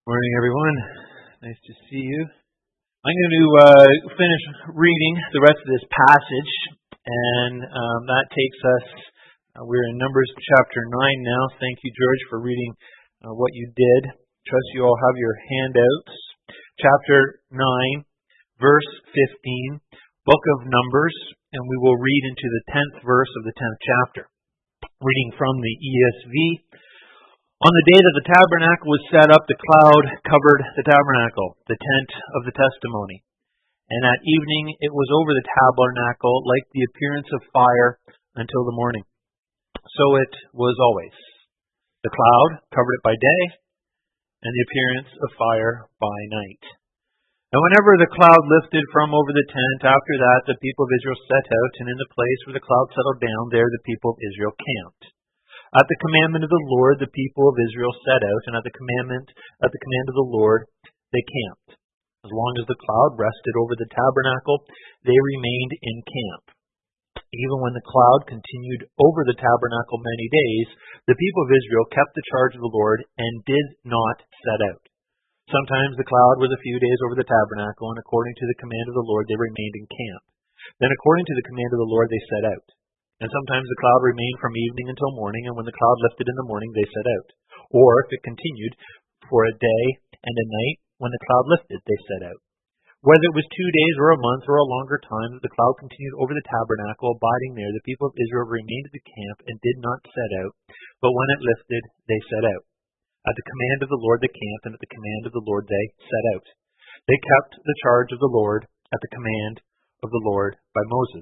Morning, everyone. Nice to see you. I'm going to finish reading the rest of this passage, and that takes us, we're in Numbers chapter 9 now. Thank you, George, for reading what you did. Trust you all have your handouts. Chapter 9, verse 15, book of Numbers, and we will read into the 10th verse of the 10th chapter. Reading from the ESV. On the day that the tabernacle was set up, the cloud covered the tabernacle, the tent of the testimony. And at evening it was over the tabernacle like the appearance of fire until the morning. So it was always. The cloud covered it by day, and the appearance of fire by night. And whenever the cloud lifted from over the tent, after that the people of Israel set out, and in the place where the cloud settled down, there the people of Israel camped. At the commandment of the Lord, the people of Israel set out, and at the command of the Lord, they camped. As long as the cloud rested over the tabernacle, they remained in camp. Even when the cloud continued over the tabernacle many days, the people of Israel kept the charge of the Lord and did not set out. Sometimes the cloud was a few days over the tabernacle, and according to the command of the Lord, they remained in camp. Then according to the command of the Lord, they set out. And sometimes the cloud remained from evening until morning, and when the cloud lifted in the morning, they set out. Or if it continued for a day and a night, when the cloud lifted, they set out. Whether it was 2 days or a month or a longer time that the cloud continued over the tabernacle, abiding there, the people of Israel remained at the camp and did not set out. But when it lifted, they set out. At the command of the Lord they camped, and at the command of the Lord they set out. They kept the charge of the Lord at the command of the Lord by Moses.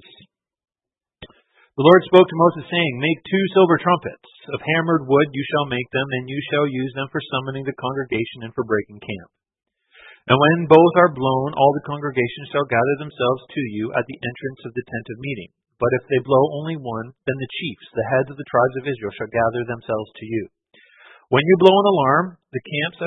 The Lord spoke to Moses, saying, Make 2 silver trumpets. Of hammered wood you shall make them, and you shall use them for summoning the congregation and for breaking camp. And when both are blown, all the congregation shall gather themselves to you at the entrance of the tent of meeting. But if they blow only one, then the chiefs, the heads of the tribes of Israel, shall gather themselves to you. When you blow an alarm, the camps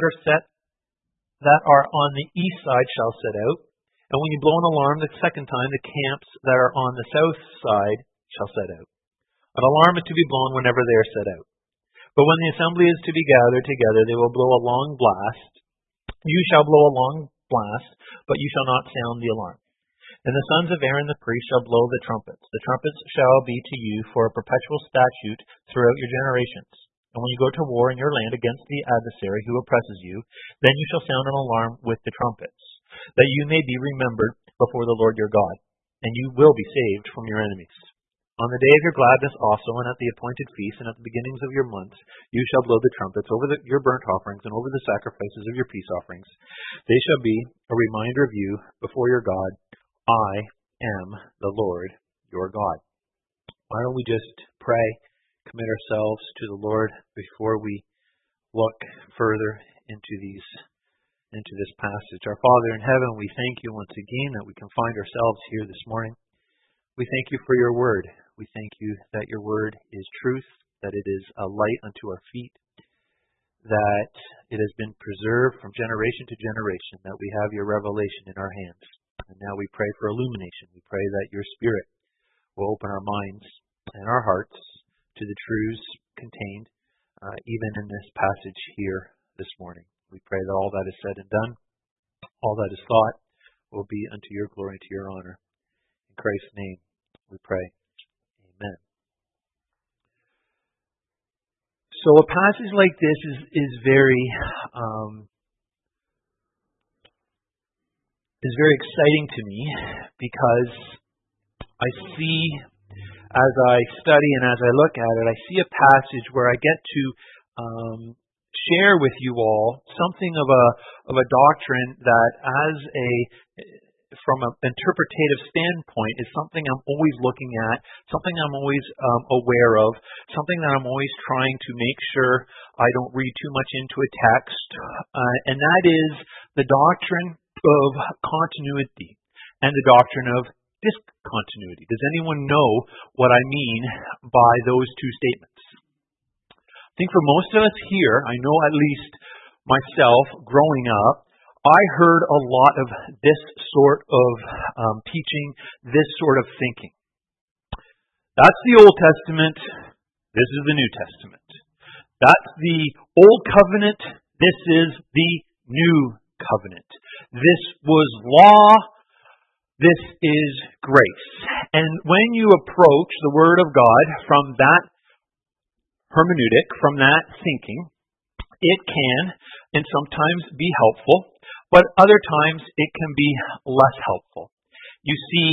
that are on the east side shall set out. And when you blow an alarm the second time, the camps that are on the south side shall set out. An alarm is to be blown whenever they are set out. But when the assembly is to be gathered together, they will blow a long blast. You shall blow a long blast, but you shall not sound the alarm. And the sons of Aaron the priest shall blow the trumpets. The trumpets shall be to you for a perpetual statute throughout your generations. And when you go to war in your land against the adversary who oppresses you, then you shall sound an alarm with the trumpets, that you may be remembered before the Lord your God, and you will be saved from your enemies. On the day of your gladness also, and at the appointed feast, and at the beginnings of your months, you shall blow the trumpets over your burnt offerings and over the sacrifices of your peace offerings. They shall be a reminder of you before your God. I am the Lord your God. Why don't we just pray, commit ourselves to the Lord before we look further into this passage. Our Father in heaven, we thank you once again that we can find ourselves here this morning. We thank you for your word. We thank you that your word is truth, that it is a light unto our feet, that it has been preserved from generation to generation, that we have your revelation in our hands. And now we pray for illumination. We pray that your Spirit will open our minds and our hearts to the truths contained even in this passage here this morning. We pray that all that is said and done, all that is thought, will be unto your glory and to your honor. In Christ's name we pray. Amen. So a passage like this is very exciting to me, because I see, as I study and as I look at it, I see a passage where I get to share with you all something of a doctrine that, from an interpretative standpoint, is something I'm always looking at, something I'm always aware of, something that I'm always trying to make sure I don't read too much into a text, and that is the doctrine of continuity and the doctrine of discontinuity. Does anyone know what I mean by those two statements? I think for most of us here, I know at least myself growing up, I heard a lot of this sort of teaching, this sort of thinking. That's the Old Testament. This is the New Testament. That's the Old Covenant. This is the new covenant. This was law. This is grace. And when you approach the Word of God from that hermeneutic, from that thinking, it can and sometimes be helpful, but other times it can be less helpful. You see,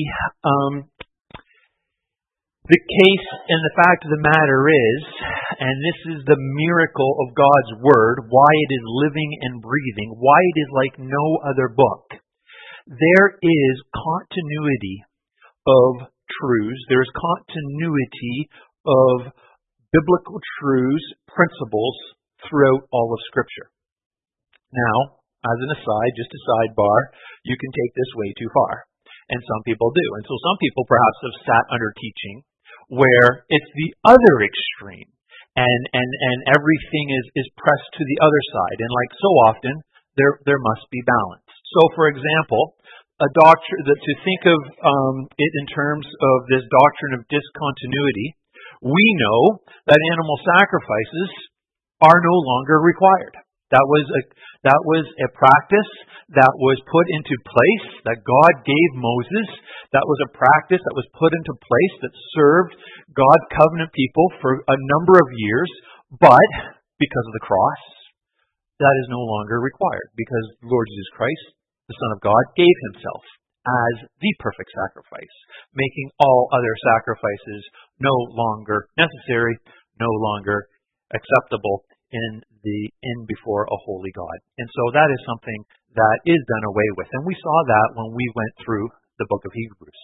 the case and the fact of the matter is, and this is the miracle of God's Word, why it is living and breathing, why it is like no other book. There is continuity of truths. There is continuity of biblical truths, principles throughout all of Scripture. Now, as an aside, just a sidebar, you can take this way too far. And some people do. And so some people perhaps have sat under teaching where it's the other extreme. And everything is pressed to the other side. And like so often, there must be balance. So, for example, a doctrine to think of it in terms of this doctrine of discontinuity, we know that animal sacrifices are no longer required. That was a practice that was put into place that God gave Moses. That was a practice that was put into place that served God's covenant people for a number of years, but because of the cross, that is no longer required because the Lord Jesus Christ, the Son of God, gave himself as the perfect sacrifice, making all other sacrifices no longer necessary, no longer acceptable in before a holy God. And so that is something that is done away with. And we saw that when we went through the book of Hebrews.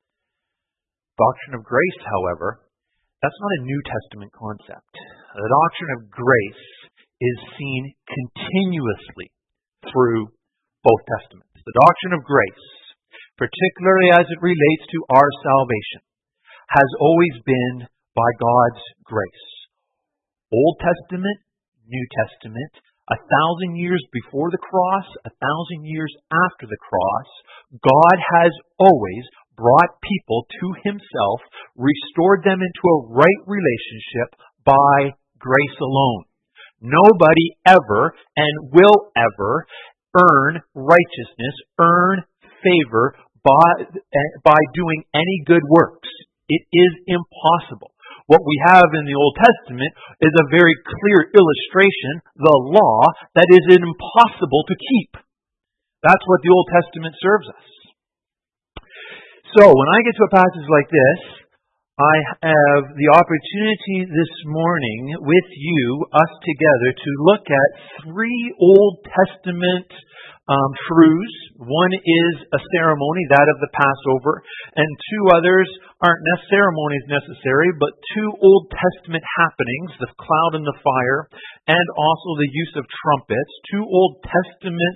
Doctrine of grace, however, that's not a New Testament concept. The doctrine of grace is seen continuously through both Testaments. The doctrine of grace, particularly as it relates to our salvation, has always been by God's grace. Old Testament, New Testament, 1,000 years before the cross, 1,000 years after the cross, God has always brought people to himself, restored them into a right relationship by grace alone. Nobody ever and will ever earn righteousness, earn favor by doing any good works. It is impossible. What we have in the Old Testament is a very clear illustration, the law, that is impossible to keep. That's what the Old Testament serves us. So, when I get to a passage like this, I have the opportunity this morning with you, us together, to look at 3 Old Testament truths. One is a ceremony, that of the Passover, and 2 others aren't ceremonies necessary, but 2 Old Testament happenings, the cloud and the fire, and also the use of trumpets, 2 Old Testament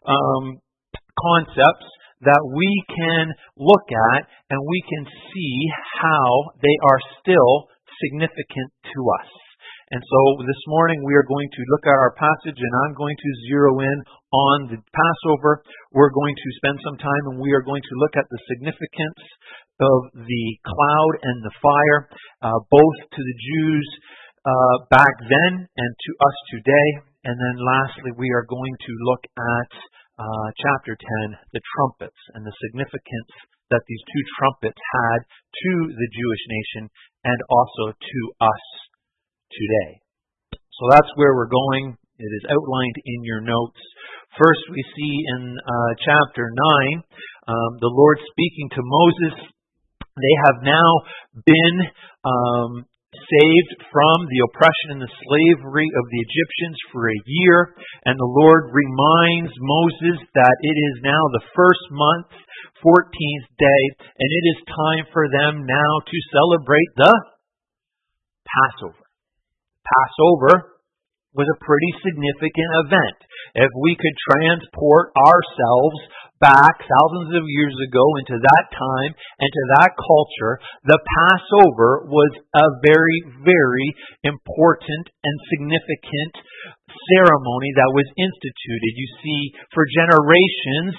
concepts that we can look at and we can see how they are still significant to us. And so this morning we are going to look at our passage, and I'm going to zero in on the Passover. We're going to spend some time and we are going to look at the significance of the cloud and the fire, both to the Jews back then and to us today. And then lastly, we are going to look at chapter 10, the trumpets, and the significance that these 2 trumpets had to the Jewish nation and also to us today. So that's where we're going. It is outlined in your notes. First, we see in chapter 9, the Lord speaking to Moses. They have now been saved from the oppression and the slavery of the Egyptians for a year, and the Lord reminds Moses that it is now the first month, 14th day, and it is time for them now to celebrate the Passover. Passover was a pretty significant event. If we could transport ourselves back thousands of years ago into that time and to that culture, the Passover was a very, very important and significant ceremony that was instituted. You see, for generations,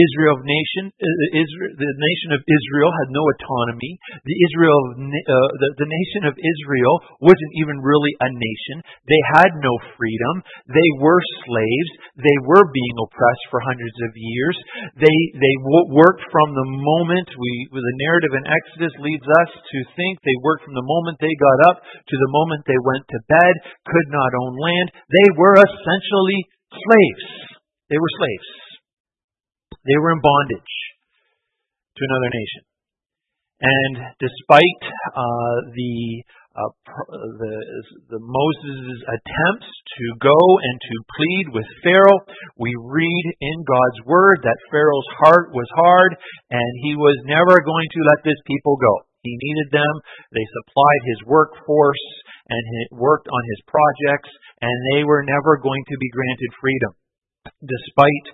the nation of Israel had no autonomy. The nation of Israel wasn't even really a nation. They had no freedom. They were slaves. They were being oppressed for hundreds of years. They worked from the moment the narrative in Exodus leads us to think they worked from the moment they got up to the moment they went to bed, could not own land. They were essentially slaves. They were slaves. They were in bondage to another nation. And despite the Moses' attempts to go and to plead with Pharaoh, we read in God's word that Pharaoh's heart was hard and he was never going to let this people go. He needed them. They supplied his workforce and he worked on his projects, and they were never going to be granted freedom. Despite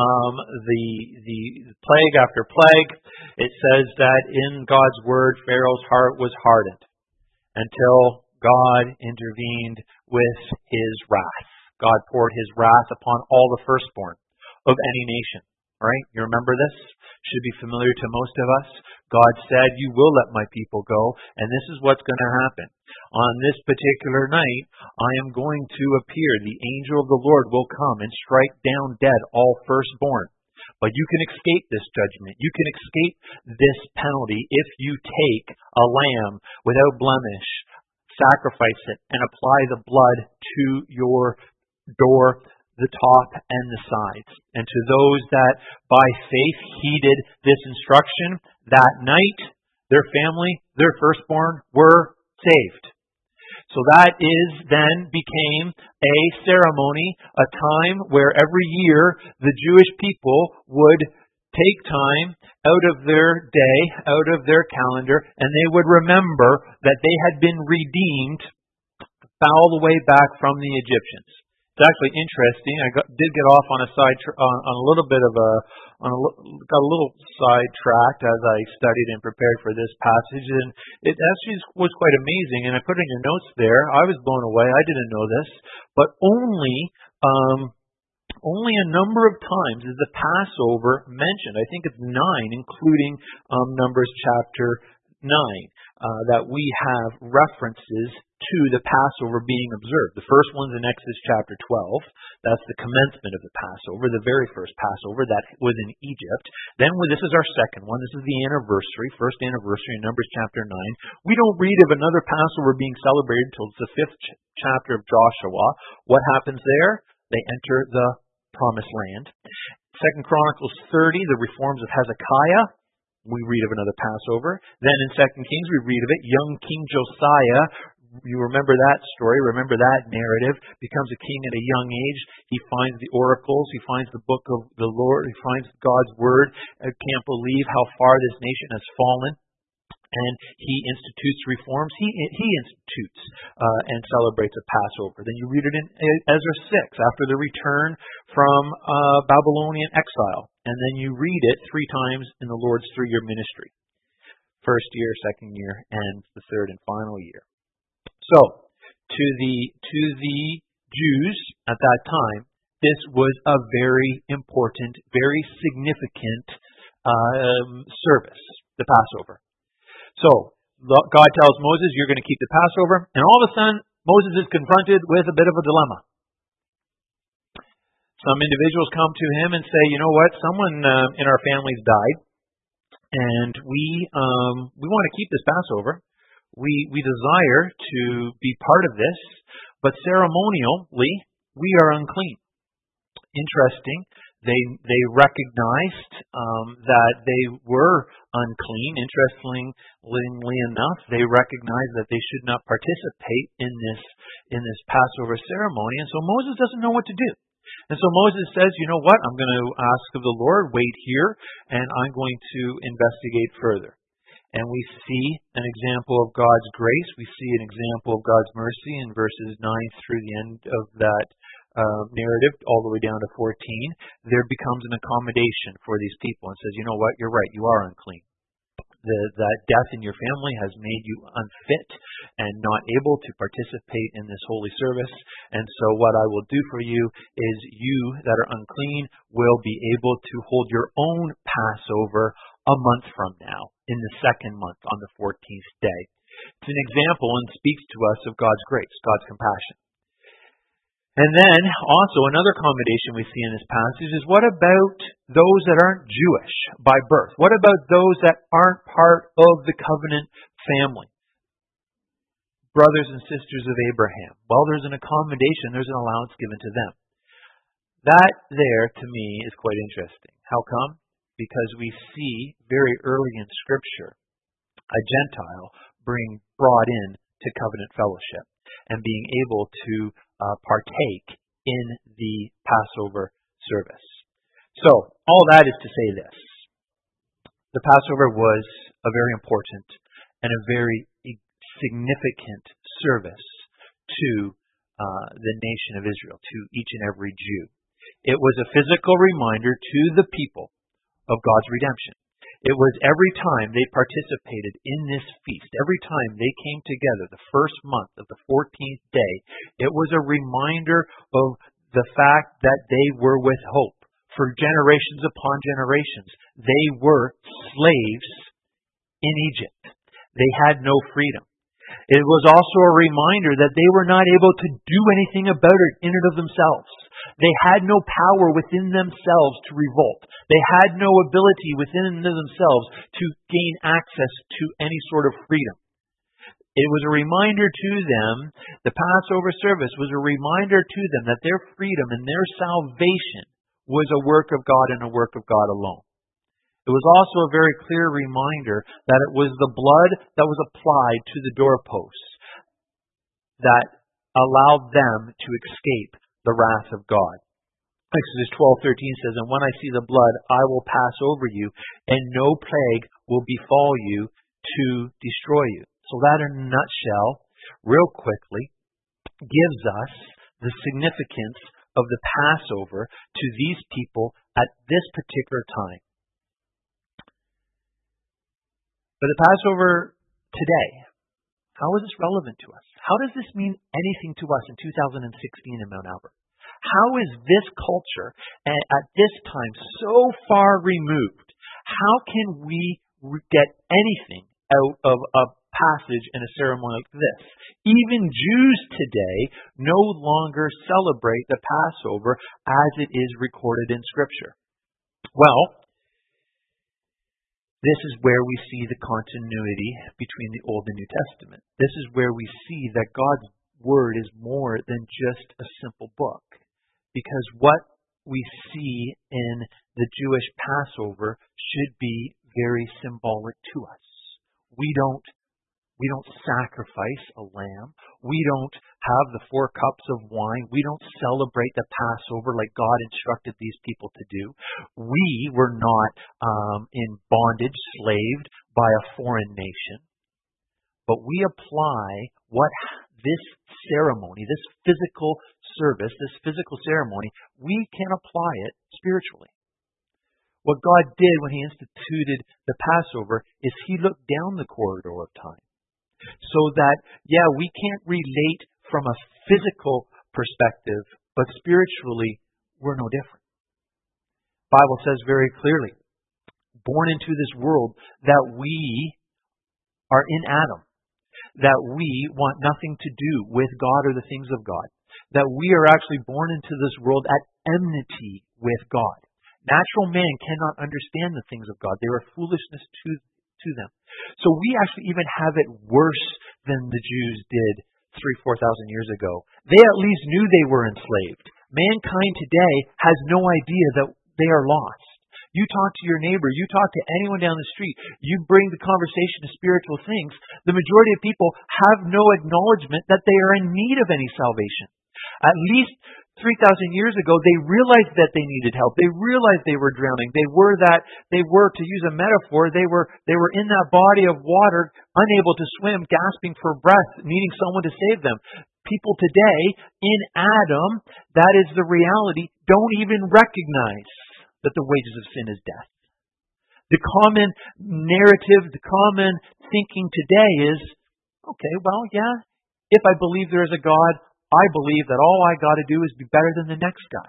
the plague after plague, it says that in God's word, Pharaoh's heart was hardened until God intervened with his wrath. God poured his wrath upon all the firstborn of any nation. Right? You remember this? Should be familiar to most of us. God said, "You will let my people go," and this is what's going to happen. On this particular night, I am going to appear. The angel of the Lord will come and strike down dead all firstborn. But you can escape this judgment. You can escape this penalty if you take a lamb without blemish, sacrifice it, and apply the blood to your door, the top and the sides. And to those that by faith heeded this instruction, that night their family, their firstborn, were saved. So that then became a ceremony, a time where every year the Jewish people would take time out of their day, out of their calendar, and they would remember that they had been redeemed all the way back from the Egyptians. It's actually interesting. I did get off on a little bit of got a little sidetracked as I studied and prepared for this passage, and it actually was quite amazing. And I put it in your notes there. I was blown away. I didn't know this, but only a number of times is the Passover mentioned. I think it's 9, including Numbers chapter 9, that we have references to the Passover being observed. The first one's in Exodus chapter 12. That's the commencement of the Passover, the very first Passover that was in Egypt. Then this is our second one. This is the first anniversary in Numbers chapter 9. We don't read of another Passover being celebrated until it's the 5th chapter of Joshua. What happens there? They enter the Promised Land. 2 Chronicles 30, the reforms of Hezekiah. We read of another Passover. Then in 2 Kings, we read of it. Young King Josiah, you remember that story, remember that narrative, becomes a king at a young age. He finds the oracles, he finds the book of the Lord, he finds God's word. I can't believe how far this nation has fallen. And he institutes reforms. He institutes and celebrates a Passover. Then you read it in Ezra 6 after the return from Babylonian exile. And then you read it 3 times in the Lord's 3-year ministry. First year, second year, and the third and final year. So, to the Jews at that time, this was a very important, very significant service, the Passover. So, God tells Moses, you're going to keep the Passover, and all of a sudden, Moses is confronted with a bit of a dilemma. Some individuals come to him and say, you know what, someone in our families died, and we want to keep this Passover. We desire to be part of this, but ceremonially, we are unclean. Interesting. They recognized that they were unclean. Interestingly enough, they recognized that they should not participate in this Passover ceremony, and so Moses doesn't know what to do. And so Moses says, you know what, I'm going to ask of the Lord, wait here, and I'm going to investigate further. And we see an example of God's grace. We see an example of God's mercy in verses 9 through the end of that narrative, all the way down to 14. There becomes an accommodation for these people and says, you know what, you're right, you are unclean. that death in your family has made you unfit and not able to participate in this holy service. And so what I will do for you is you that are unclean will be able to hold your own Passover a month from now, in the second month, on the 14th day. It's an example and speaks to us of God's grace, God's compassion. And then also another commendation we see in this passage is, what about those that aren't Jewish by birth? What about those that aren't part of the covenant family? Brothers and sisters of Abraham. Well, there's an accommodation, there's an allowance given to them. That there, to me, is quite interesting. How come? Because we see very early in Scripture a Gentile being brought in to covenant fellowship and being able to partake in the Passover service. So, all that is to say this. The Passover was a very important and a very significant service to the nation of Israel, to each and every Jew. It was a physical reminder to the people of God's redemption. It was every time they participated in this feast, every time they came together, the first month of the 14th day, it was a reminder of the fact that they were with hope. For generations upon generations, they were slaves in Egypt. They had no freedom. It was also a reminder that they were not able to do anything about it in and of themselves. They had no power within themselves to revolt. They had no ability within themselves to gain access to any sort of freedom. It was a reminder to them, the Passover service was a reminder to them that their freedom and their salvation was a work of God and a work of God alone. It was also a very clear reminder that it was the blood that was applied to the doorposts that allowed them to escape the wrath of God. Exodus 12:13 says, "And when I see the blood, I will pass over you, and no plague will befall you to destroy you." So that in a nutshell, real quickly, gives us the significance of the Passover to these people at this particular time. But the Passover today, how is this relevant to us? How does this mean anything to us in 2016 in Mount Albert? How is this culture at this time so far removed? How can we get anything out of a passage and a ceremony like this? Even Jews today no longer celebrate the Passover as it is recorded in Scripture. Well, this is where we see the continuity between the Old and New Testament. This is where we see that God's Word is more than just a simple book. Because what we see in the Jewish Passover should be very symbolic to us. We don't sacrifice a lamb. We don't have the 4 cups of wine. We don't celebrate the Passover like God instructed these people to do. We were not in bondage, slaved by a foreign nation. But we apply what this ceremony, this physical service, this physical ceremony, we can apply it spiritually. What God did when He instituted the Passover is He looked down the corridor of time. So that, we can't relate from a physical perspective, but spiritually, we're no different. The Bible says very clearly, born into this world, that we are in Adam, that we want nothing to do with God or the things of God, that we are actually born into this world at enmity with God. Natural man cannot understand the things of God. They are foolishness to them. So we actually even have it worse than the Jews did 3,000-4,000 years ago. They at least knew they were enslaved. Mankind today has no idea that they are lost. You talk to your neighbor, you talk to anyone down the street, you bring the conversation to spiritual things, the majority of people have no acknowledgement that they are in need of any salvation. At least 3,000 years ago, they realized that they needed help. They realized they were drowning. They were, to use a metaphor, they were in that body of water, unable to swim, gasping for breath, needing someone to save them. People today, in Adam, that is the reality, don't even recognize that the wages of sin is death. The common narrative, the common thinking today is, okay, well, yeah, if I believe there is a God, I believe that all I got to do is be better than the next guy.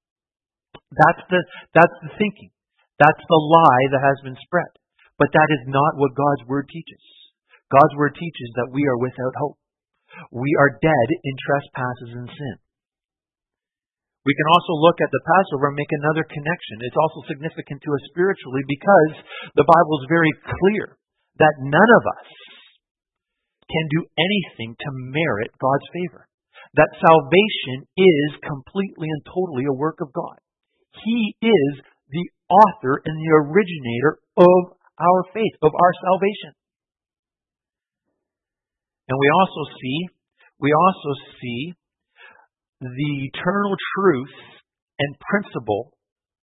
That's the thinking. That's the lie that has been spread. But that is not what God's Word teaches. God's Word teaches that we are without hope. We are dead in trespasses and sin. We can also look at the Passover and make another connection. It's also significant to us spiritually because the Bible is very clear that none of us can do anything to merit God's favor. That salvation is completely and totally a work of God. He is the author and the originator of our faith, of our salvation. And we also see the eternal truth and principle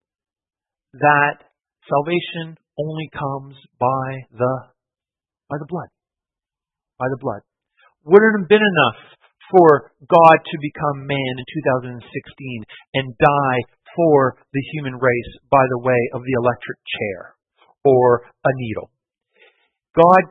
that salvation only comes by the blood. By the blood. Wouldn't it have been enough for God to become man in 2016 and die for the human race by the way of the electric chair or a needle? God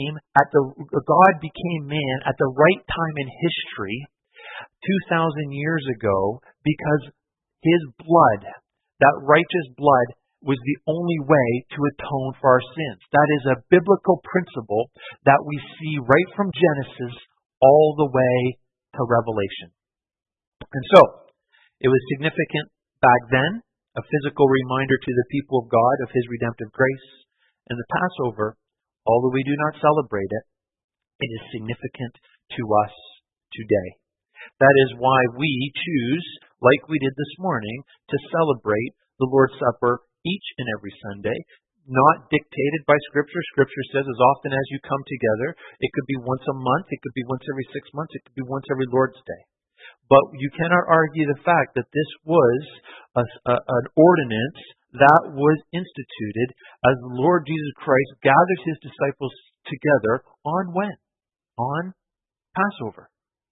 became man at the right time in history 2,000 years ago because His blood, that righteous blood, was the only way to atone for our sins. That is a biblical principle that we see right from Genesis all the way to Revelation. And so, it was significant back then, a physical reminder to the people of God of His redemptive grace. And the Passover, although we do not celebrate it, it is significant to us today. That is why we choose, like we did this morning, to celebrate the Lord's Supper each and every Sunday, not dictated by Scripture. Scripture says as often as you come together, it could be once a month, it could be once every 6 months, it could be once every Lord's Day. But you cannot argue the fact that this was an ordinance that was instituted as the Lord Jesus Christ gathered His disciples together on when? On Passover.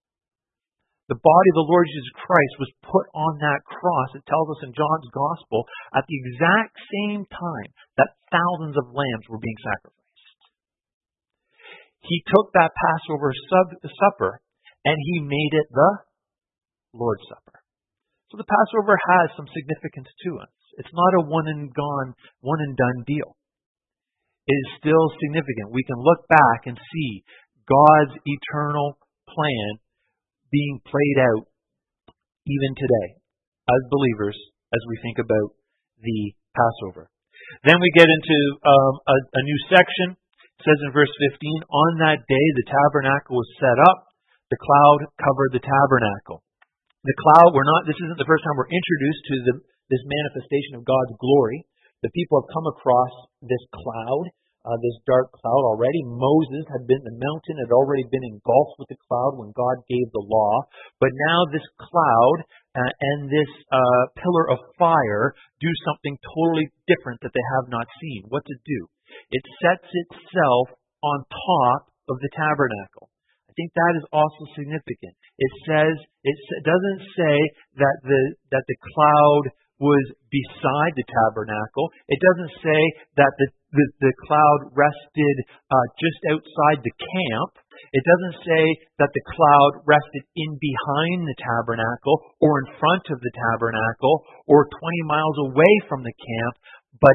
The body of the Lord Jesus Christ was put on that cross, it tells us in John's Gospel, at the exact same time that thousands of lambs were being sacrificed. He took that Passover supper and He made it the Lord's Supper. So the Passover has some significance to us. It's not a one and done deal. It is still significant. We can look back and see God's eternal plan being played out even today as believers as we think about the Passover. Then we get into a new section. It says in verse 15, on that day the tabernacle was set up, the cloud covered the tabernacle. The cloud, this isn't the first time we're introduced to this manifestation of God's glory. The people have come across this cloud, this dark cloud already. Moses the mountain had already been engulfed with the cloud when God gave the law. But now this cloud and this pillar of fire do something totally different that they have not seen. What's it do? It sets itself on top of the tabernacle. I think that is also significant. It doesn't say that the cloud was beside the tabernacle. It doesn't say that the cloud rested just outside the camp. It doesn't say that the cloud rested in behind the tabernacle or in front of the tabernacle or 20 miles away from the camp, but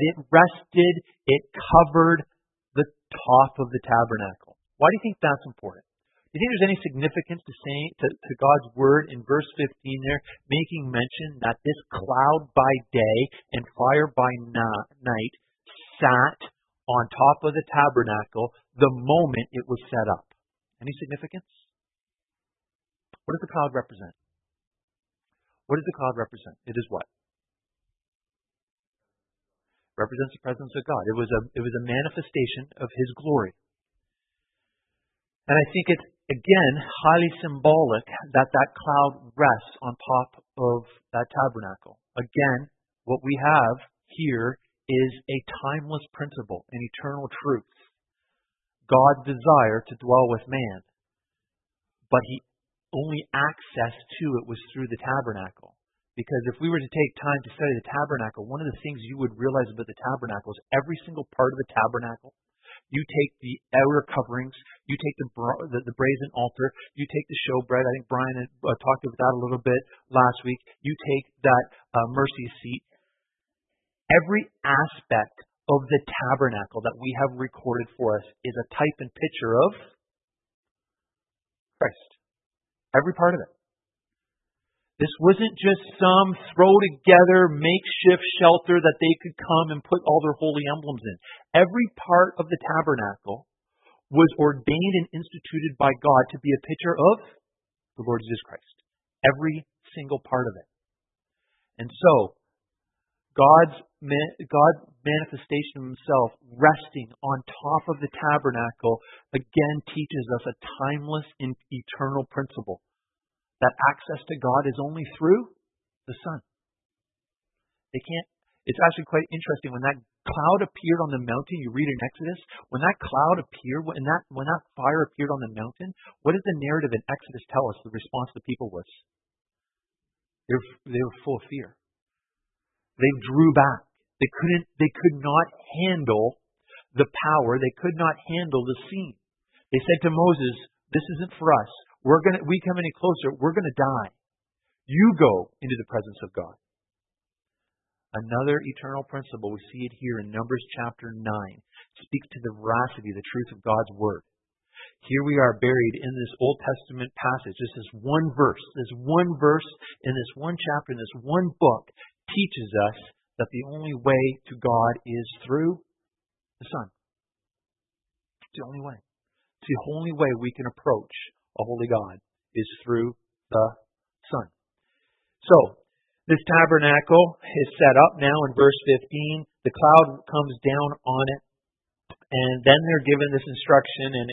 it covered the top of the tabernacle. Why do you think that's important? Do you think there's any significance to God's word in verse 15 there, making mention that this cloud by day and fire by night sat on top of the tabernacle the moment it was set up? Any significance? What does the cloud represent? What does the cloud represent? It is what? It represents the presence of God. It was a manifestation of His glory. And I think it's, again, highly symbolic that cloud rests on top of that tabernacle. Again, what we have here is a timeless principle, an eternal truth. God's desire to dwell with man. But only access to it was through the tabernacle. Because if we were to take time to study the tabernacle, one of the things you would realize about the tabernacle is every single part of the tabernacle. You take the outer coverings, you take the brazen altar, you take the showbread. I think Brian had talked about that a little bit last week. You take that mercy seat. Every aspect of the tabernacle that we have recorded for us is a type and picture of Christ. Every part of it. This wasn't just some throw together makeshift shelter that they could come and put all their holy emblems in. Every part of the tabernacle was ordained and instituted by God to be a picture of the Lord Jesus Christ. Every single part of it. And so, God's manifestation of Himself resting on top of the tabernacle again teaches us a timeless and eternal principle. That access to God is only through the Son. It's actually quite interesting. When that cloud appeared on the mountain, you read in Exodus, when that cloud appeared, when that fire appeared on the mountain, what does the narrative in Exodus tell us the response of the people was? They were full of fear. They drew back. They could not handle the power. They could not handle the scene. They said to Moses, "This isn't for us. We come any closer, we're going to die. You go into the presence of God." Another eternal principle, we see it here in Numbers chapter 9, speaks to the veracity, the truth of God's Word. Here we are buried in this Old Testament passage. This is one verse. This one verse in this one chapter, in this one book, teaches us that the only way to God is through the Son. It's the only way. It's the only way we can approach a holy God is through the Son. So, this tabernacle is set up now in verse 15. The cloud comes down on it. And then they're given this instruction, and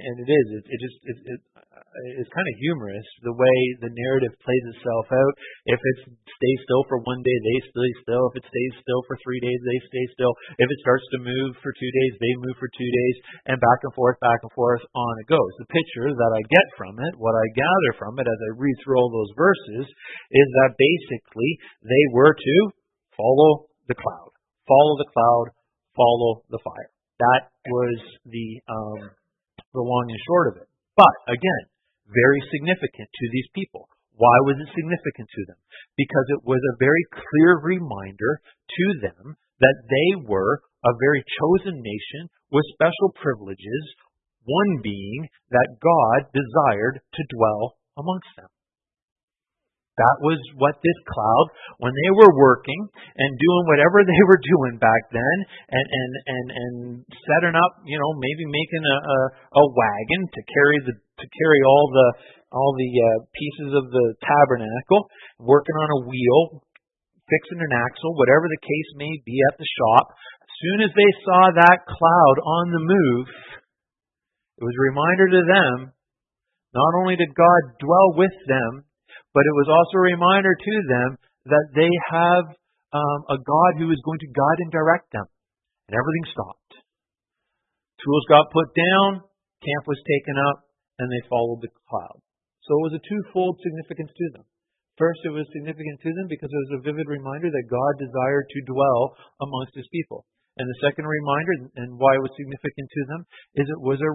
it's kind of humorous the way the narrative plays itself out. If it stays still for one day, they stay still. If it stays still for 3 days, they stay still. If it starts to move for 2 days, they move for 2 days, and back and forth, on it goes. The picture that I get from it, what I gather from it as I read through all those verses, is that basically they were to follow the cloud, follow the fire. That was the long and short of it. But, again, very significant to these people. Why was it significant to them? Because it was a very clear reminder to them that they were a very chosen nation with special privileges, one being that God desired to dwell amongst them. That was what this cloud, when they were working and doing whatever they were doing back then, and setting up, maybe making a wagon to carry all the pieces of the tabernacle, working on a wheel, fixing an axle, whatever the case may be at the shop. As soon as they saw that cloud on the move, it was a reminder to them, not only did God dwell with them, but it was also a reminder to them that they have a God who is going to guide and direct them. And everything stopped. Tools got put down, camp was taken up, and they followed the cloud. So it was a twofold significance to them. First, it was significant to them because it was a vivid reminder that God desired to dwell amongst His people. And the second reminder, and why it was significant to them, is it would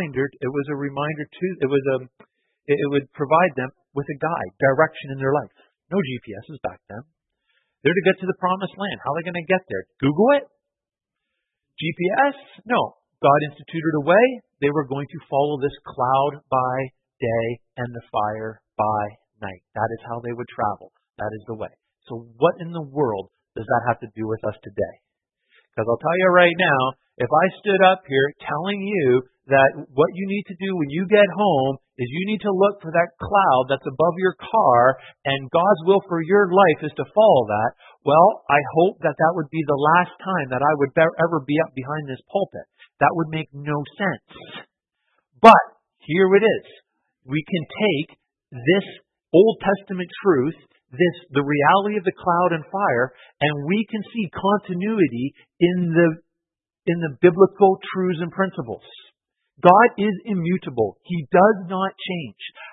provide them with a guide, direction in their life. No GPSs back then. They're to get to the promised land. How are they going to get there? Google it? GPS? No. God instituted a way. They were going to follow this cloud by day and the fire by night. That is how they would travel. That is the way. So what in the world does that have to do with us today? Because I'll tell you right now, if I stood up here telling you that what you need to do when you get home is you need to look for that cloud that's above your car, and God's will for your life is to follow that, well, I hope that would be the last time that I would ever be up behind this pulpit. That would make no sense. But here it is. We can take this Old Testament truth, the reality of the cloud and fire, and we can see continuity in the biblical truths and principles. God is immutable. He does not change.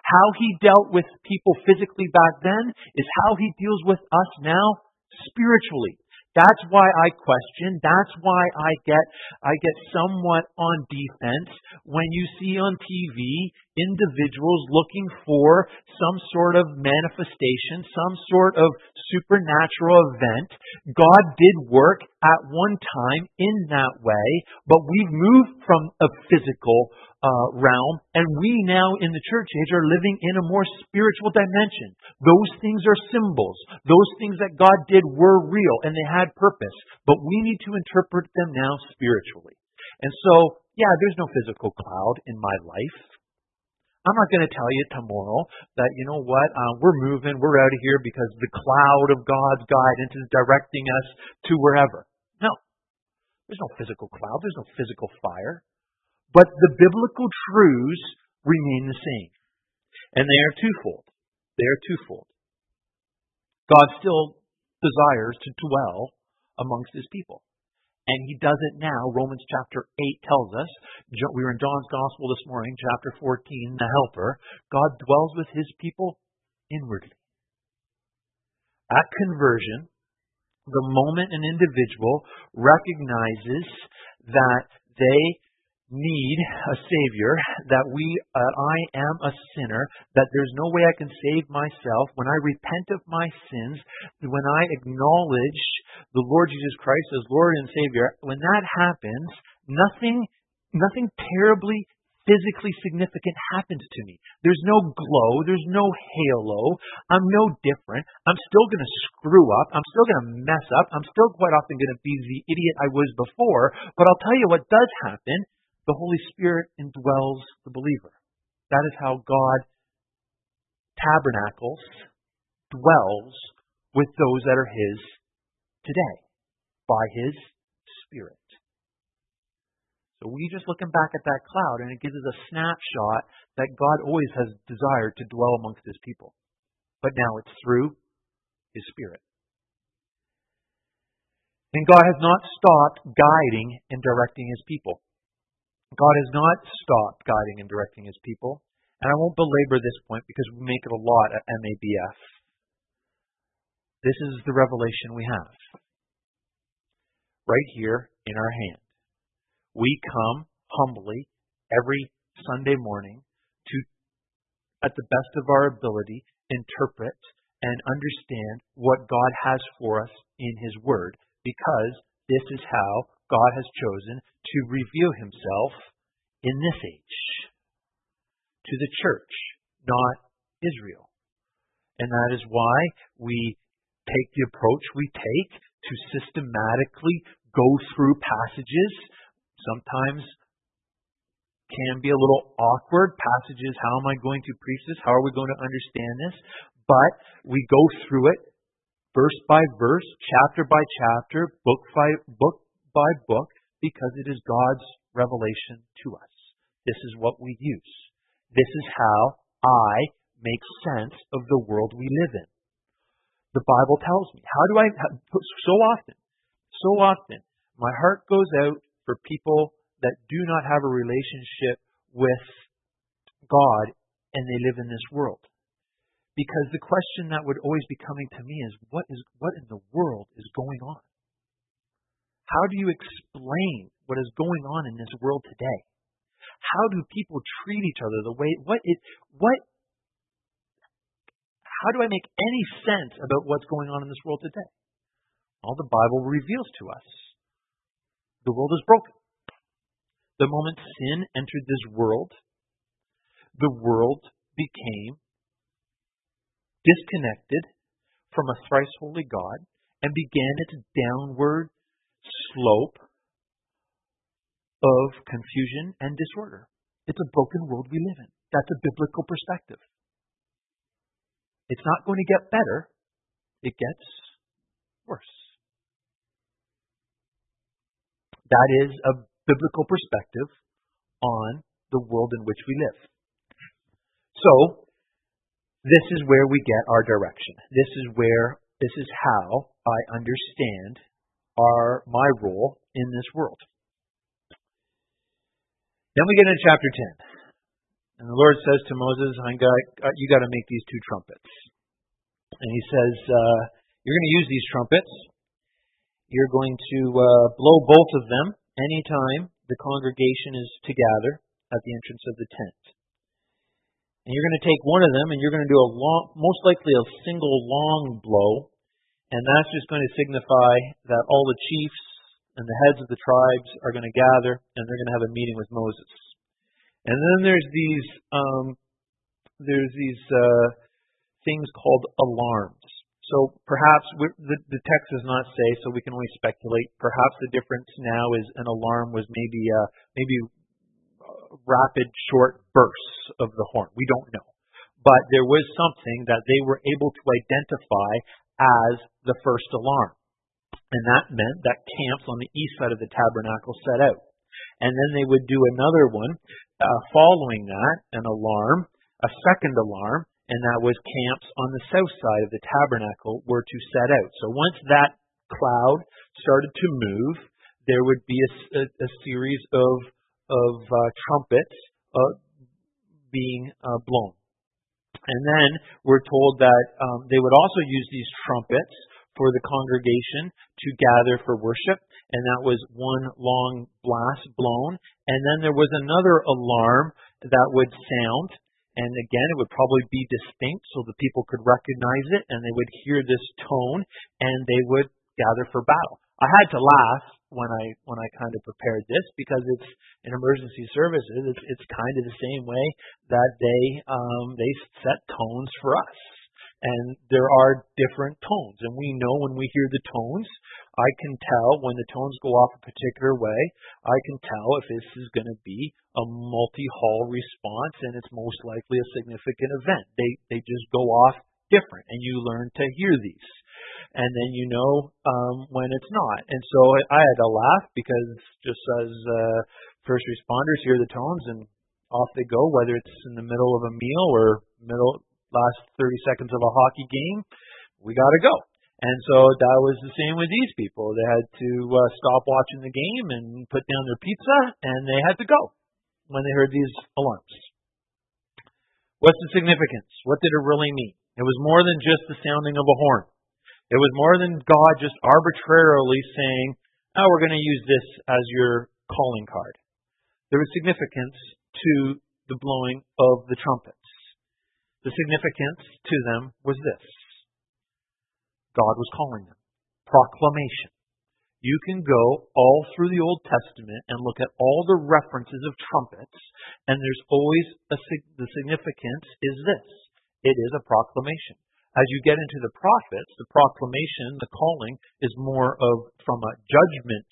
How He dealt with people physically back then is how He deals with us now spiritually. That's why I question. That's why I get somewhat on defense when you see on TV individuals looking for some sort of manifestation, some sort of supernatural event. God did work at one time in that way, but we've moved from a physical realm, and we now in the church age are living in a more spiritual dimension. Those things are symbols. Those things that God did were real and they had purpose, but we need to interpret them now spiritually. And so, yeah, there's no physical cloud in my life. I'm not going to tell you tomorrow that, you know what, we're moving, we're out of here because the cloud of God's guidance is directing us to wherever. No, there's no physical cloud, there's no physical fire. But the biblical truths remain the same. And they are twofold. They are twofold. God still desires to dwell amongst His people. And He does it now. Romans chapter 8 tells us, we were in John's Gospel this morning, chapter 14, the Helper. God dwells with His people inwardly. At conversion, the moment an individual recognizes that they need a Savior, that I am a sinner, that there's no way I can save myself. When I repent of my sins, when I acknowledge the Lord Jesus Christ as Lord and Savior, when that happens, nothing terribly physically significant happens to me. There's no glow, there's no halo, I'm no different. I'm still going to screw up, I'm still going to mess up, I'm still quite often going to be the idiot I was before, but I'll tell you what does happen. The Holy Spirit indwells the believer. That is how God tabernacles, dwells with those that are His today, by His Spirit. So we just looking back at that cloud, and it gives us a snapshot that God always has desired to dwell amongst His people. But now it's through His Spirit. And God has not stopped guiding and directing His people. God has not stopped guiding and directing His people. And I won't belabor this point because we make it a lot at MABF. This is the revelation we have. Right here in our hand. We come humbly every Sunday morning to, at the best of our ability, interpret and understand what God has for us in His Word, because this is how God has chosen to reveal Himself in this age to the church, not Israel. And that is why we take the approach we take to systematically go through passages. Sometimes can be a little awkward passages. How am I going to preach this? How are we going to understand this? But we go through it verse by verse, chapter by chapter, book by book, because it is God's revelation to us. This is what we use. This is how I make sense of the world we live in. The Bible tells me. So often, my heart goes out for people that do not have a relationship with God and they live in this world. Because the question that would always be coming to me is, what in the world is going on? How do you explain what is going on in this world today? How do people treat each other the way, how do I make any sense about what's going on in this world today? Well, the Bible reveals to us. The world is broken. The moment sin entered this world, the world became disconnected from a thrice holy God and began its downward slope of confusion and disorder. It's a broken world we live in. That's a biblical perspective. It's not going to get better. It gets worse. That is a biblical perspective on the world in which we live. So, this is where we get our direction. This is how I understand my role in this world. Then we get into chapter 10. And the Lord says to Moses, you got to make these 2 trumpets. And he says, you're going to use these trumpets. You're going to blow both of them anytime the congregation is to gather at the entrance of the tent. And you're going to take one of them and you're going to do most likely a single long blow. And that's just going to signify that all the chiefs and the heads of the tribes are going to gather and they're going to have a meeting with Moses. And then there's these things called alarms. So perhaps the text does not say, so we can only speculate. Perhaps the difference now is an alarm was maybe rapid, short bursts of the horn. We don't know. But there was something that they were able to identify as the first alarm. And that meant that camps on the east side of the tabernacle set out. And then they would do another one following that, an alarm, a second alarm, and that was camps on the south side of the tabernacle were to set out. So once that cloud started to move, there would be a series of trumpets being blown. And then we're told that they would also use these trumpets for the congregation to gather for worship, and that was one long blast blown. And then there was another alarm that would sound, and again it would probably be distinct so the people could recognize it, and they would hear this tone, and they would gather for battle. I had to laugh when I kind of prepared this because it's in emergency services. It's kind of the same way that they set tones for us, and there are different tones, and we know when we hear the tones. I can tell when the tones go off a particular way. I can tell if this is going to be a multi-hall response, and it's most likely a significant event. They just go off different, and you learn to hear these. And then you know when it's not. And so I had to laugh because just as first responders hear the tones and off they go, whether it's in the middle of a meal or last 30 seconds of a hockey game, we got to go. And so that was the same with these people. They had to stop watching the game and put down their pizza, and they had to go when they heard these alarms. What's the significance? What did it really mean? It was more than just the sounding of a horn. It was more than God just arbitrarily saying, oh, we're going to use this as your calling card. There was significance to the blowing of the trumpets. The significance to them was this. God was calling them. Proclamation. You can go all through the Old Testament and look at all the references of trumpets, and there's always the significance is this. It is a proclamation. As you get into the prophets, the proclamation, the calling, is more of from a judgment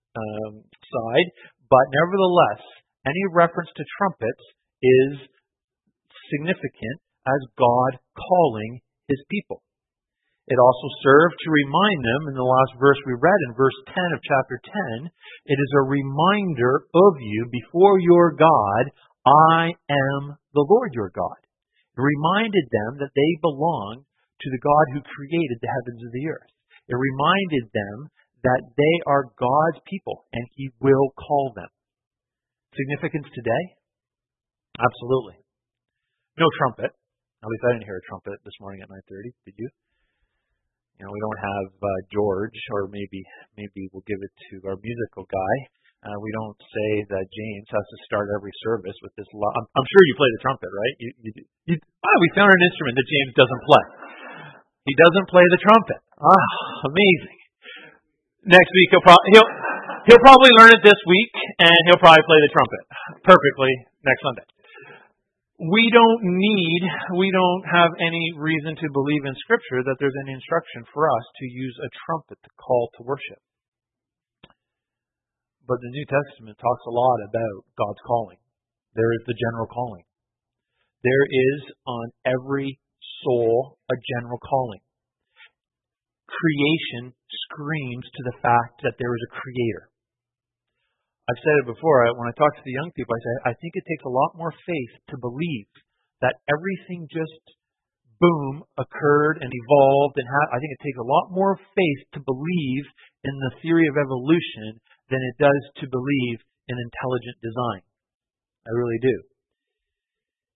side, but nevertheless, any reference to trumpets is significant as God calling His people. It also served to remind them, in the last verse we read, in verse 10 of chapter 10, it is a reminder of you before your God, I am the Lord your God. It reminded them that they belong to the God who created the heavens and the earth. It reminded them that they are God's people and He will call them. Significance today? Absolutely. No trumpet. At least I didn't hear a trumpet this morning at 9:30. Did you? We don't have George, or maybe we'll give it to our musical guy. We don't say that James has to start every service with this. I'm sure you play the trumpet, right? We found an instrument that James doesn't play. He doesn't play the trumpet. Amazing. Next week he'll probably learn it this week, and he'll probably play the trumpet perfectly next Sunday. We don't have any reason to believe in Scripture that there's any instruction for us to use a trumpet to call to worship. But the New Testament talks a lot about God's calling. There is the general calling. There is on every soul a general calling. Creation screams to the fact that there is a creator. I've said it before, when I talk to the young people, I say, I think it takes a lot more faith to believe that everything just, boom, occurred and evolved. I think it takes a lot more faith to believe in the theory of evolution than it does to believe in intelligent design. I really do.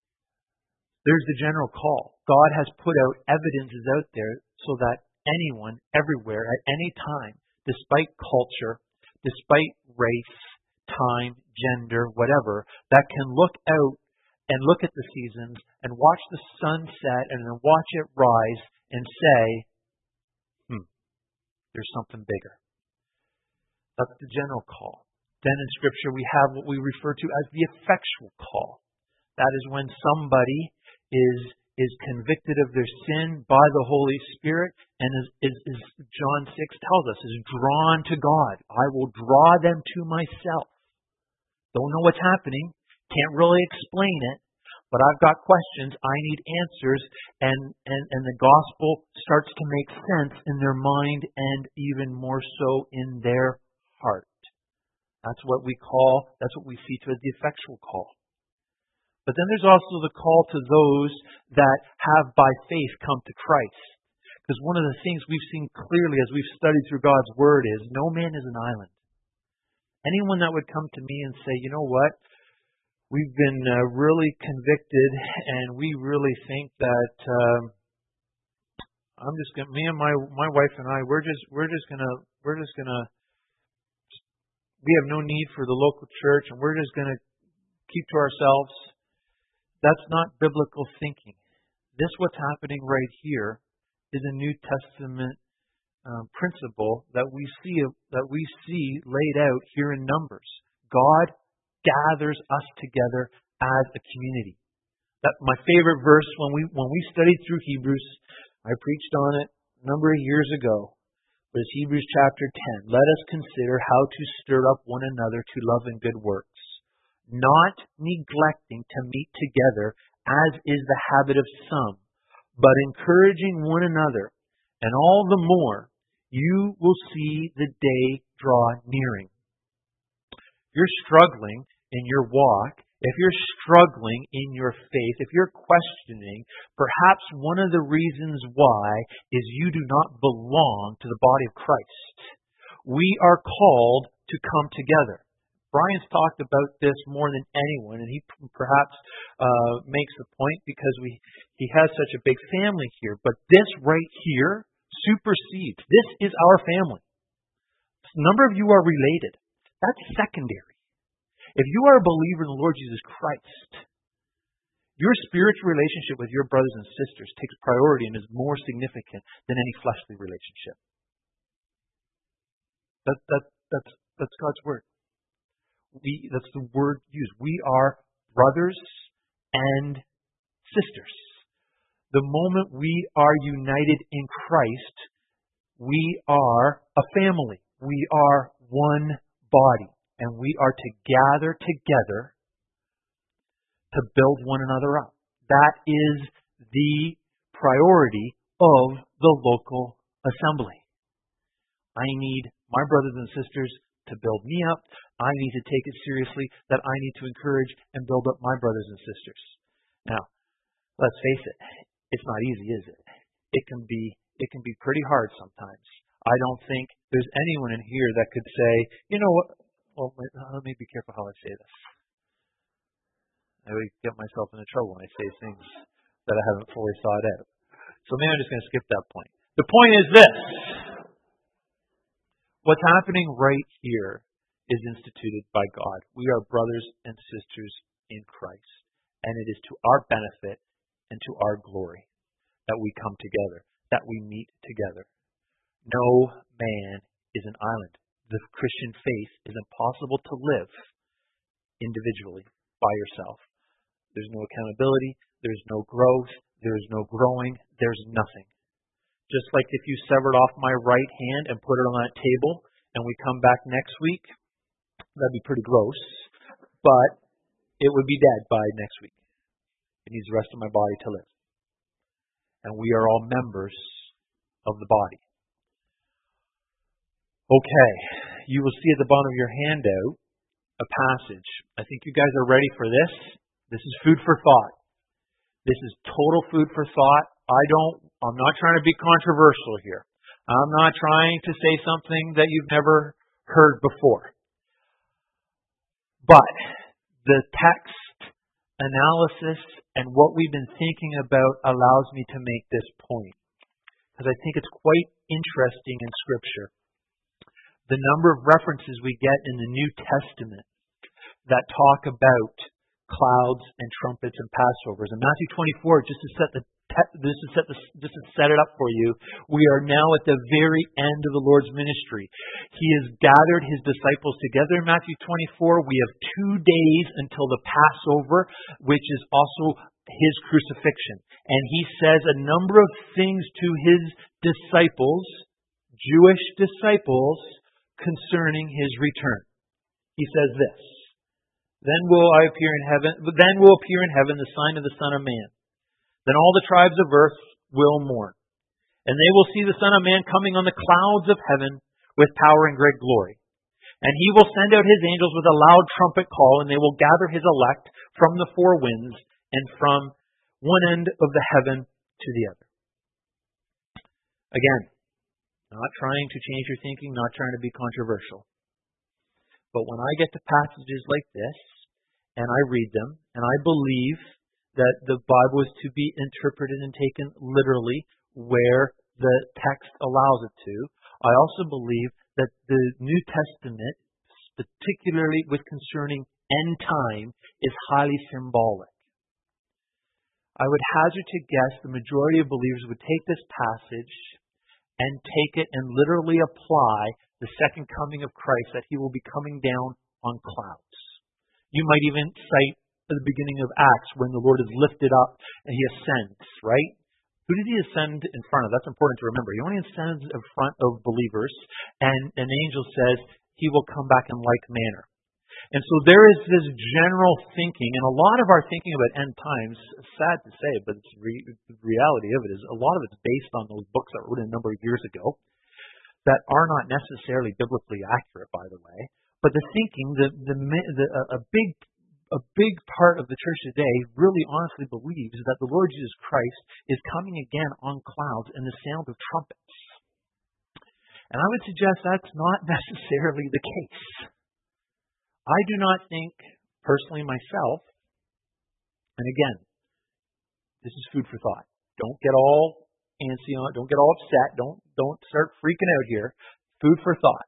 There's the general call. God has put out evidences out there so that anyone, everywhere, at any time, despite culture, despite race, time, gender, whatever, that can look out and look at the seasons and watch the sun set and then watch it rise and say, there's something bigger. That's the general call. Then in Scripture we have what we refer to as the effectual call. That is when somebody is convicted of their sin by the Holy Spirit and is John 6 tells us, is drawn to God. I will draw them to myself. Don't know what's happening. Can't really explain it. But I've got questions. I need answers. And the gospel starts to make sense in their mind and even more so in their heart. That's what we see to as the effectual call. But then there's also the call to those that have by faith come to Christ. Because one of the things we've seen clearly as we've studied through God's Word is no man is an island. Anyone that would come to me and say, you know what, we've been really convicted and we really think that me and my wife and I, we have no need for the local church and we're just going to keep to ourselves. That's not biblical thinking. This, what's happening right here, is a New Testament principle that we see laid out here in Numbers. God gathers us together as a community. That's my favorite verse when we studied through Hebrews. I preached on it a number of years ago. Was Hebrews chapter 10. Let us consider how to stir up one another to love and good works, not neglecting to meet together as is the habit of some, but encouraging one another, and all the more you will see the day draw nearing. If you're struggling in your walk, if you're struggling in your faith, if you're questioning, perhaps one of the reasons why is you do not belong to the body of Christ. We are called to come together. Brian's talked about this more than anyone, and he perhaps makes the point because he has such a big family here. But this right here supersedes. This is our family. A number of you are related. That's secondary. If you are a believer in the Lord Jesus Christ, your spiritual relationship with your brothers and sisters takes priority and is more significant than any fleshly relationship. That's God's word. That's the word used. We are brothers and sisters. The moment we are united in Christ, we are a family. We are one body. And we are to gather together to build one another up. That is the priority of the local assembly. I need my brothers and sisters to build me up. I need to take it seriously that I need to encourage and build up my brothers and sisters. Now, let's face it, it's not easy, is it? It can be pretty hard sometimes. I don't think there's anyone in here that could say, you know what, well, let me be careful how I say this. I would get myself into trouble when I say things that I haven't fully thought out. So maybe I'm just going to skip that point. The point is this. What's happening right here is instituted by God. We are brothers and sisters in Christ. And it is to our benefit and to our glory that we come together, that we meet together. No man is an island. The Christian faith is impossible to live individually by yourself. There's no accountability. There's no growth. There's no growing. There's nothing. Just like if you severed off my right hand and put it on that table and we come back next week, that'd be pretty gross, but it would be dead by next week. It needs the rest of my body to live. And we are all members of the body. Okay, you will see at the bottom of your handout a passage. I think you guys are ready for this. This is food for thought. This is total food for thought. I'm not trying to be controversial here. I'm not trying to say something that you've never heard before. But the text analysis and what we've been thinking about allows me to make this point, because I think it's quite interesting in Scripture. The number of references we get in the New Testament that talk about clouds and trumpets and Passovers. In Matthew 24, just to set it up for you, we are now at the very end of the Lord's ministry. He has gathered his disciples together in Matthew 24. We have 2 days until the Passover, which is also his crucifixion. And he says a number of things to his disciples, Jewish disciples, concerning his return. He says this: Then will appear in heaven the sign of the Son of Man. Then all the tribes of earth will mourn, and they will see the Son of Man coming on the clouds of heaven with power and great glory. And he will send out his angels with a loud trumpet call, and they will gather his elect from the 4 winds and from one end of the heaven to the other. Again, not trying to change your thinking, not trying to be controversial. But when I get to passages like this, and I read them, and I believe that the Bible is to be interpreted and taken literally where the text allows it to, I also believe that the New Testament, particularly with concerning end time, is highly symbolic. I would hazard to guess the majority of believers would take this passage and take it and literally apply the second coming of Christ, that he will be coming down on clouds. You might even cite at the beginning of Acts when the Lord is lifted up and he ascends, right? Who did he ascend in front of? That's important to remember. He only ascends in front of believers, and an angel says he will come back in like manner. And so there is this general thinking, and a lot of our thinking about end times, sad to say, but the reality of it is a lot of it's based on those books that were written a number of years ago that are not necessarily biblically accurate, by the way. But the thinking, a big part of the church today really honestly believes that the Lord Jesus Christ is coming again on clouds and the sound of trumpets. And I would suggest that's not necessarily the case. I do not think, personally myself, and again, this is food for thought. Don't get all antsy on it. Don't get all upset. Don't start freaking out here. Food for thought.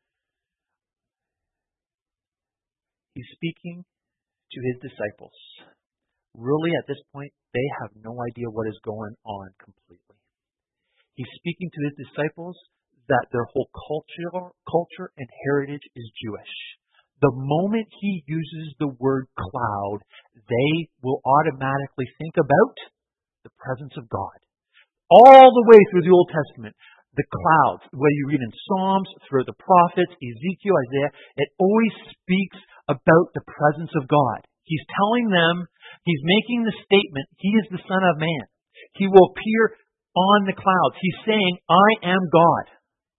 He's speaking to his disciples. Really, at this point, they have no idea what is going on completely. He's speaking to his disciples that their whole culture and heritage is Jewish. The moment he uses the word cloud, they will automatically think about the presence of God. All the way through the Old Testament, the clouds, whether you read in Psalms, through the prophets, Ezekiel, Isaiah, it always speaks about the presence of God. He's telling them, he's making the statement, he is the Son of Man. He will appear on the clouds. He's saying, I am God.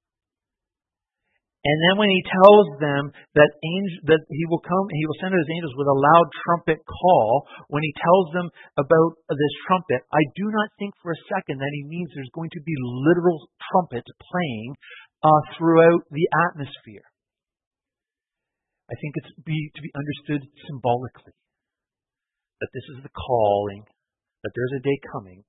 And then when he tells them that he will come, he will send out his angels with a loud trumpet call, when he tells them about this trumpet, I do not think for a second that he means there's going to be literal trumpets playing throughout the atmosphere. I think it's to be understood symbolically, that this is the calling, that there's a day coming,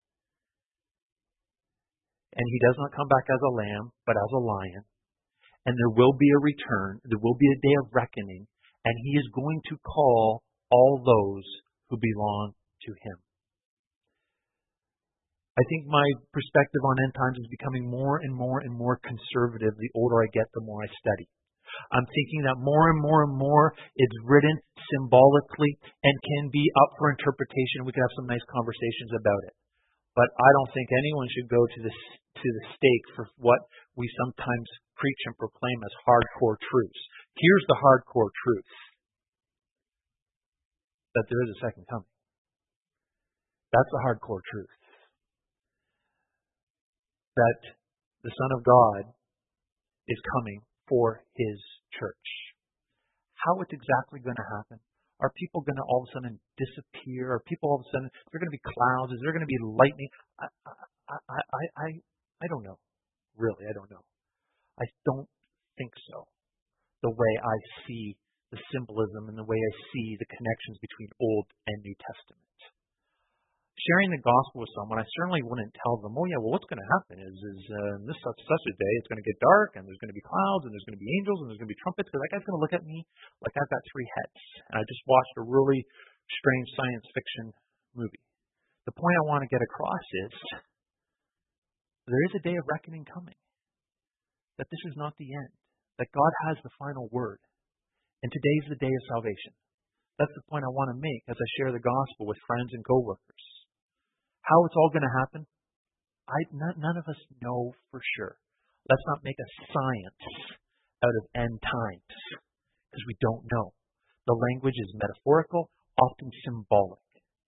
and he does not come back as a lamb, but as a lion. And there will be a return, there will be a day of reckoning, and he is going to call all those who belong to him. I think my perspective on end times is becoming more and more and more conservative the older I get, the more I study. I'm thinking that more and more and more it's written symbolically and can be up for interpretation. We could have some nice conversations about it. But I don't think anyone should go to the stake for what we sometimes preach and proclaim as hardcore truths. Here's the hardcore truth: that there is a second coming. That's the hardcore truth. That the Son of God is coming for his church. How it's exactly going to happen? Are people going to all of a sudden disappear? Are people all of a sudden, is there going to be clouds? Is there going to be lightning? I don't know. Really, I don't know. I don't think so. The way I see the symbolism and the way I see the connections between Old and New Testament. Sharing the gospel with someone, I certainly wouldn't tell them, oh yeah, well what's going to happen is this such a day, it's going to get dark, and there's going to be clouds, and there's going to be angels, and there's going to be trumpets, because that guy's going to look at me like I've got three heads. And I just watched a really strange science fiction movie. The point I want to get across is, there is a day of reckoning coming. That this is not the end. That God has the final word. And today's the day of salvation. That's the point I want to make as I share the gospel with friends and coworkers. How it's all going to happen, none of us know for sure. Let's not make a science out of end times, because we don't know. The language is metaphorical, often symbolic.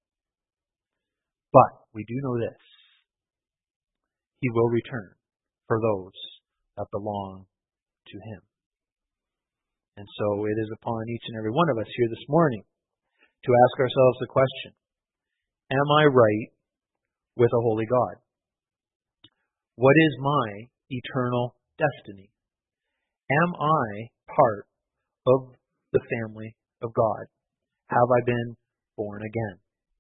But we do know this. He will return for those that belong to Him. And so it is upon each and every one of us here this morning to ask ourselves the question, am I right with a holy God? What is my eternal destiny? Am I part of the family of God? Have I been born again?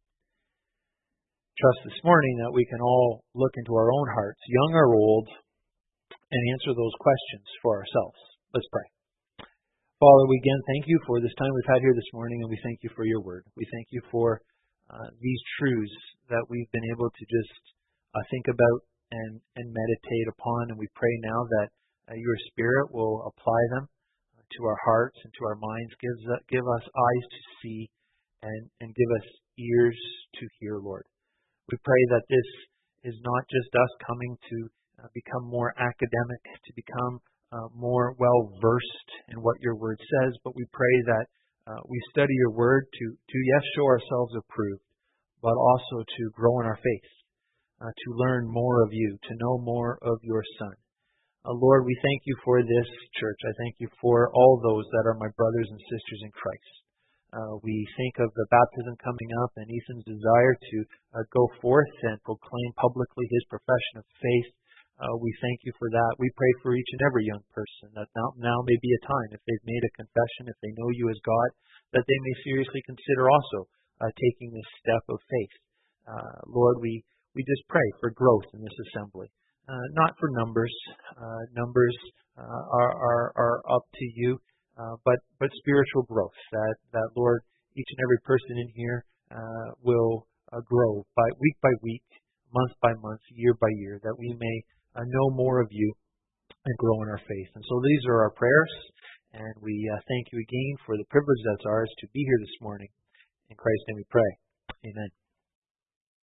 Trust this morning that we can all look into our own hearts, young or old, and answer those questions for ourselves. Let's pray. Father, we again thank you for this time we've had here this morning, and we thank you for your word. We thank you for these truths that we've been able to just think about and meditate upon, and we pray now that your Spirit will apply them to our hearts and to our minds. Give us eyes to see and give us ears to hear, Lord. We pray that this is not just us coming to become more academic, to become more well-versed in what your word says, but we pray that we study your word to yes, show ourselves approved, but also to grow in our faith, to learn more of you, to know more of your Son. Lord, we thank you for this church. I thank you for all those that are my brothers and sisters in Christ. We think of the baptism coming up and Ethan's desire to go forth and proclaim publicly his profession of faith. We thank you for that. We pray for each and every young person that now may be a time, if they've made a confession, if they know you as God, that they may seriously consider also taking this step of faith. Lord, we just pray for growth in this assembly. Not for numbers. Numbers are up to you. But spiritual growth, that Lord, each and every person in here will grow by week, month by month, year by year, that we may know more of you and grow in our faith. And so these are our prayers, and we thank you again for the privilege that's ours to be here this morning. In Christ's name we pray. Amen.